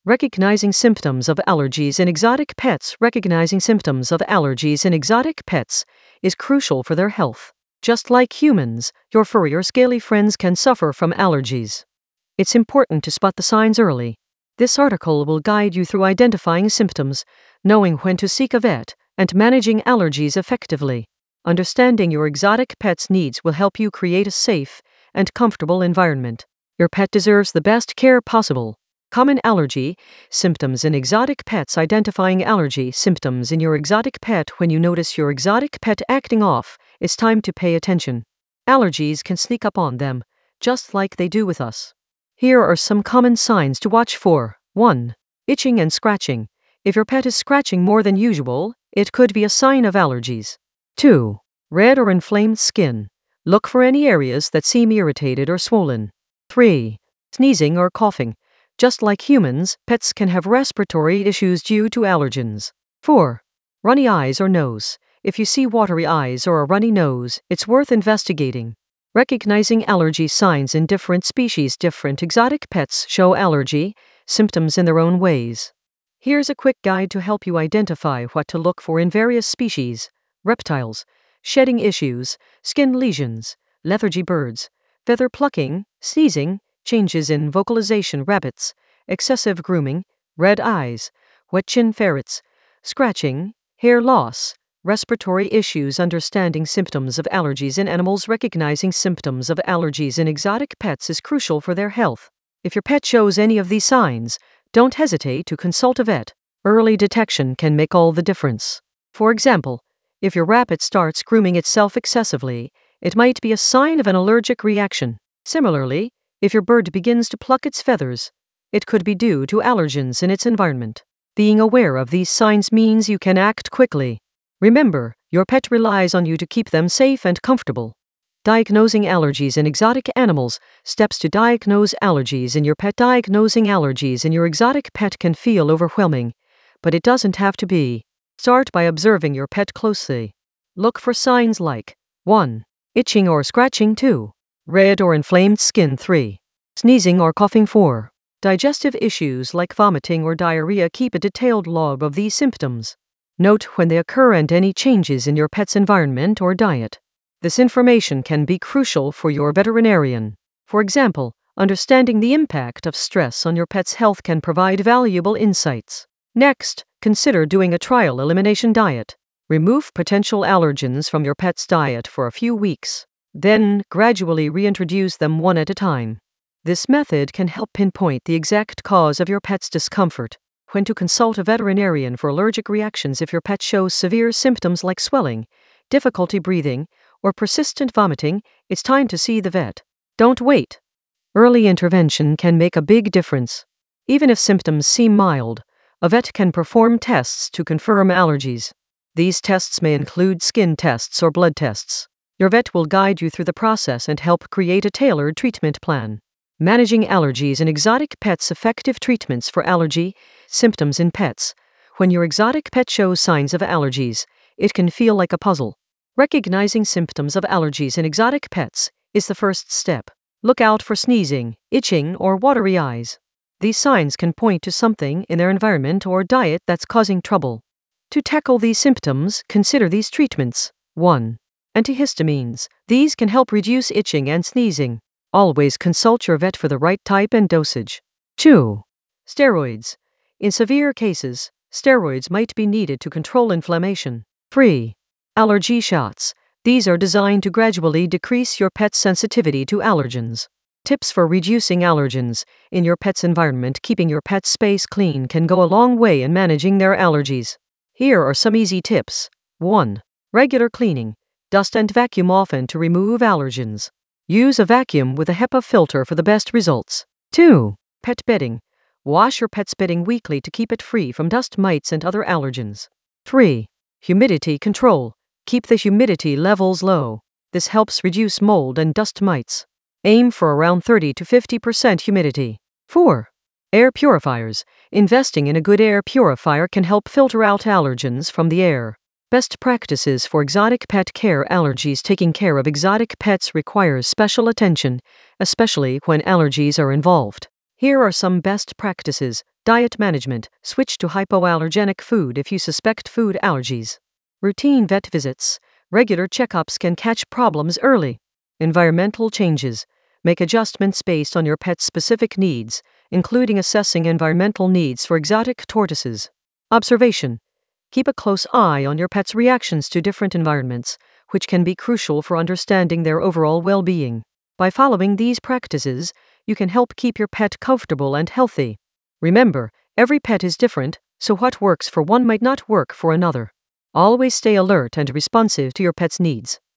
Recognizing symptoms of allergies in exotic pets. Recognizing symptoms of allergies in exotic pets is crucial for their health. Just like humans, your furry or scaly friends can suffer from allergies. It's important to spot the signs early. This article will guide you through identifying symptoms, knowing when to seek a vet, and managing allergies effectively. Understanding your exotic pet's needs will help you create a safe and comfortable environment. Your pet deserves the best care possible. Common allergy symptoms in exotic pets. Identifying allergy symptoms in your exotic pet. When you notice your exotic pet acting off, it's time to pay attention. Allergies can sneak up on them, just like they do with us. Here are some common signs to watch for. 1. Itching and scratching. If your pet is scratching more than usual, it could be a sign of allergies. 2. Red or inflamed skin. Look for any areas that seem irritated or swollen. 3. Sneezing or coughing. Just like humans, pets can have respiratory issues due to allergens. 4. Runny eyes or nose. If you see watery eyes or a runny nose, it's worth investigating. Recognizing allergy signs in different species. Different exotic pets show allergy symptoms in their own ways. Here's a quick guide to help you identify what to look for in various species. Reptiles, shedding issues, skin lesions, lethargy. Birds, feather plucking, sneezing, changes in vocalization. Rabbits, excessive grooming, red eyes, wet chin. Ferrets, scratching, hair loss, respiratory issues. Understanding symptoms of allergies in animals. Recognizing symptoms of allergies in exotic pets is crucial for their health. If your pet shows any of these signs, don't hesitate to consult a vet. Early detection can make all the difference. For example, if your rabbit starts grooming itself excessively, it might be a sign of an allergic reaction. Similarly, if your bird begins to pluck its feathers, it could be due to allergens in its environment. Being aware of these signs means you can act quickly. Remember, your pet relies on you to keep them safe and comfortable. Diagnosing allergies in exotic animals. Steps to diagnose allergies in your pet. Diagnosing allergies in your exotic pet can feel overwhelming, but it doesn't have to be. Start by observing your pet closely. Look for signs like 1. Itching or scratching. 2. Red or inflamed skin. 3. Sneezing or coughing. 4. Digestive issues like vomiting or diarrhea. Keep a detailed log of these symptoms. Note when they occur and any changes in your pet's environment or diet. This information can be crucial for your veterinarian. For example, understanding the impact of stress on your pet's health can provide valuable insights. Next, consider doing a trial elimination diet. Remove potential allergens from your pet's diet for a few weeks. Then, gradually reintroduce them one at a time. This method can help pinpoint the exact cause of your pet's discomfort. When to consult a veterinarian for allergic reactions. If your pet shows severe symptoms like swelling, difficulty breathing, or persistent vomiting, it's time to see the vet. Don't wait. Early intervention can make a big difference. Even if symptoms seem mild, a vet can perform tests to confirm allergies. These tests may include skin tests or blood tests. Your vet will guide you through the process and help create a tailored treatment plan. Managing allergies in exotic pets. Effective treatments for allergy symptoms in pets. When your exotic pet shows signs of allergies, it can feel like a puzzle. Recognizing symptoms of allergies in exotic pets is the first step. Look out for sneezing, itching, or watery eyes. These signs can point to something in their environment or diet that's causing trouble. To tackle these symptoms, consider these treatments. 1. Antihistamines. These can help reduce itching and sneezing. Always consult your vet for the right type and dosage. 2. Steroids. In severe cases, steroids might be needed to control inflammation. 3. Allergy shots. These are designed to gradually decrease your pet's sensitivity to allergens. Tips for reducing allergens in your pet's environment. Keeping your pet's space clean can go a long way in managing their allergies. Here are some easy tips. 1. Regular cleaning. Dust and vacuum often to remove allergens. Use a vacuum with a HEPA filter for the best results. 2. Pet bedding. Wash your pet's bedding weekly to keep it free from dust, mites, and other allergens. 3. Humidity control. Keep the humidity levels low. This helps reduce mold and dust mites. Aim for around 30 to 50% humidity. 4. Air purifiers. Investing in a good air purifier can help filter out allergens from the air. Best practices for exotic pet care. Allergies. Taking care of exotic pets requires special attention, especially when allergies are involved. Here are some best practices. Diet management. Switch to hypoallergenic food if you suspect food allergies. Routine vet visits. Regular checkups can catch problems early. Environmental changes. Make adjustments based on your pet's specific needs, including assessing environmental needs for exotic tortoises. Observation. Keep a close eye on your pet's reactions to different environments, which can be crucial for understanding their overall well-being. By following these practices, you can help keep your pet comfortable and healthy. Remember, every pet is different, so what works for one might not work for another. Always stay alert and responsive to your pet's needs.